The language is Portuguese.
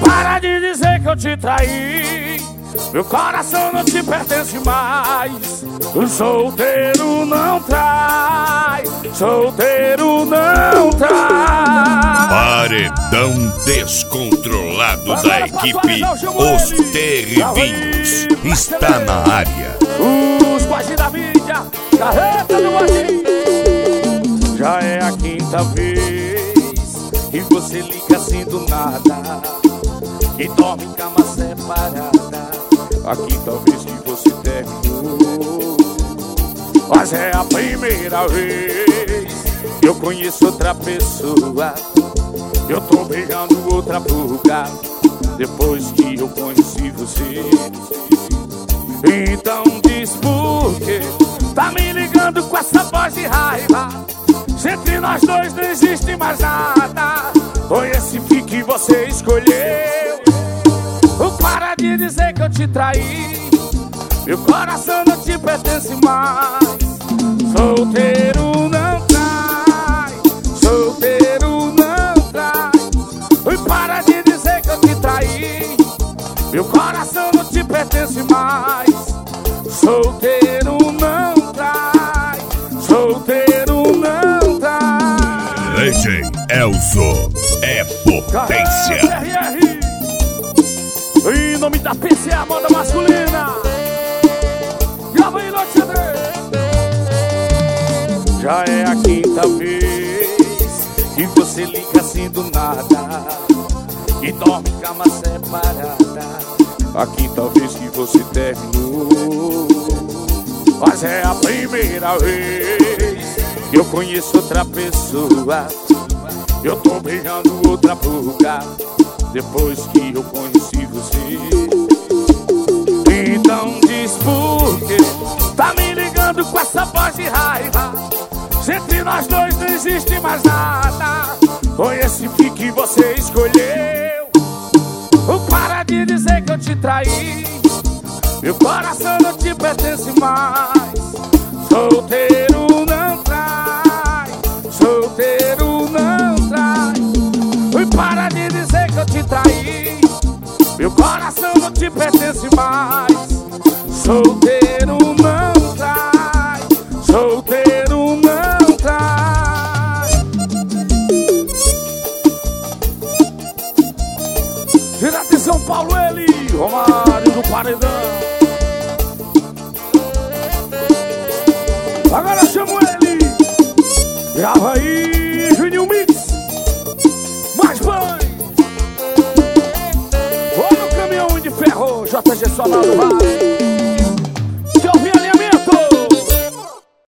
Para de dizer que eu te traí, meu coração não te pertence mais. O solteiro não trai, solteiro não trai. Paredão descontrolado da equipe Os Terrivinhos está na área. Os pais da mídia, carreta do Guadim. Já é a quinta vez que você liga assim do nada e dorme em cama separada. A quinta vez que você terminou, mas é a primeira vez que eu conheço outra pessoa. Eu tô beijando outra boca depois que eu conheci você. Então diz por quê? Tá me ligando com essa voz de raiva. Se entre nós dois não existe mais nada, foi esse fim que você escolheu. Para de dizer que eu te traí, meu coração não te pertence mais. Solteiro não trai, solteiro não trai. Para de dizer que eu te traí, meu coração não te pertence mais. Solteiro não trai, solteiro não trai. DJ Elzo é potência. Em nome da PCA, moda masculina. Grava aí, Noite Já é a quinta vez que você liga assim do nada e dorme em cama separada. A quinta vez que você terminou, mas é a primeira vez que eu conheço outra pessoa. Eu tô beijando outra boca depois que eu conheci você. Então diz por quê? Tá me ligando com essa voz de raiva. Se entre nós dois não existe mais nada, foi esse fim que você escolheu. Para de dizer que eu te traí, meu coração não te pertence mais. Solteiro não trai, solteiro não trai. Para de dizer que eu te traí, meu coração não te pertence mais. Solteiro não trai, solteiro não trai. Direto de São Paulo, ele, Romário do Paredão. Agora eu chamo ele. Grava aí, Juninho Mix. Mais banho. Vou no caminhão de ferro, JG Sonado Vale.